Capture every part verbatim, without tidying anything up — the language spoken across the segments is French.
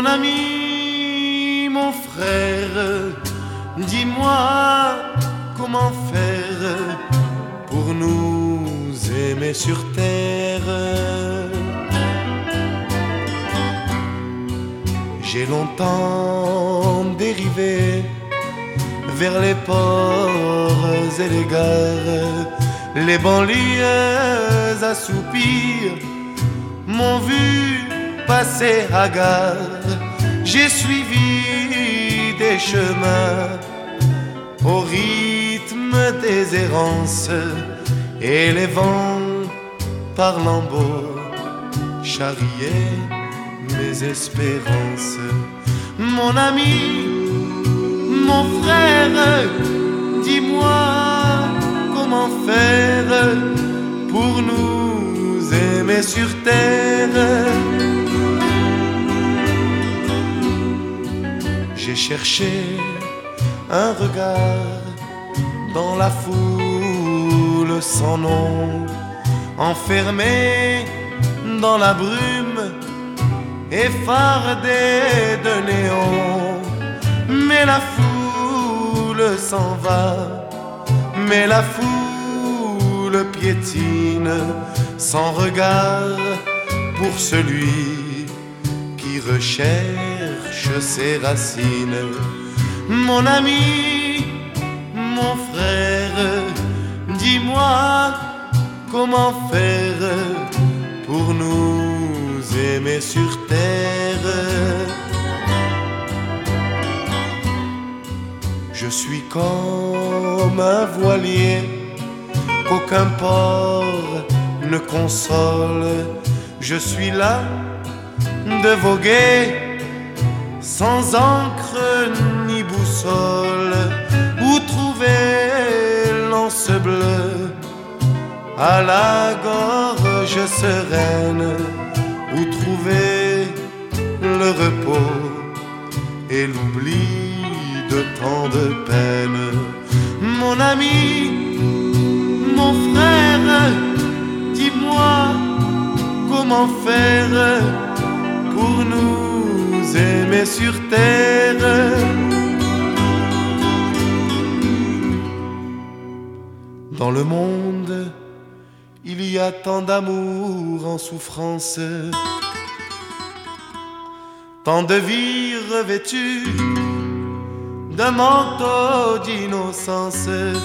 Mon ami, mon frère, dis-moi comment faire pour nous aimer sur terre. J'ai longtemps dérivé vers les ports et les gares, les banlieues assoupies m'ont vu passer à gare. J'ai suivi des chemins au rythme des errances, et les vents par lambeaux charriaient mes espérances. Mon ami, mon frère, dis-moi comment faire pour nous aimer sur terre. J'ai cherché un regard dans la foule sans nom, enfermé dans la brume effardé de néon. Mais la foule s'en va, mais la foule piétine sans regard pour celui qui recherche ses racines. Mon ami, mon frère, dis-moi comment faire pour nous aimer sur terre. Je suis comme un voilier qu'aucun port ne console. Je suis là de voguer sans encre ni boussole. Où trouver l'anse bleue à la gorge sereine? Où trouver le repos et l'oubli de tant de peine? Mon ami, mon frère, dis-moi comment faire pour nous aimer sur terre. Dans le monde, il y a tant d'amour en souffrance, tant de vies revêtues d'un manteau d'innocence,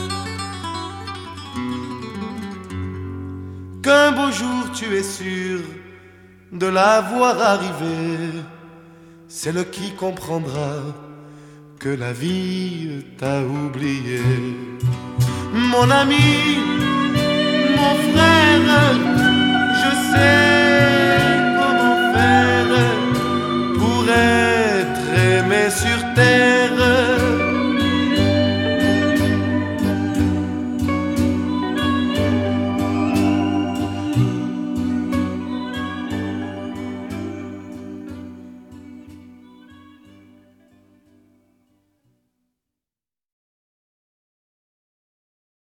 qu'un beau jour tu es sûr de la voir arriver. C'est le qui comprendra que la vie t'a oublié. Mon ami, mon frère, je sais comment faire pour être aimé sur terre.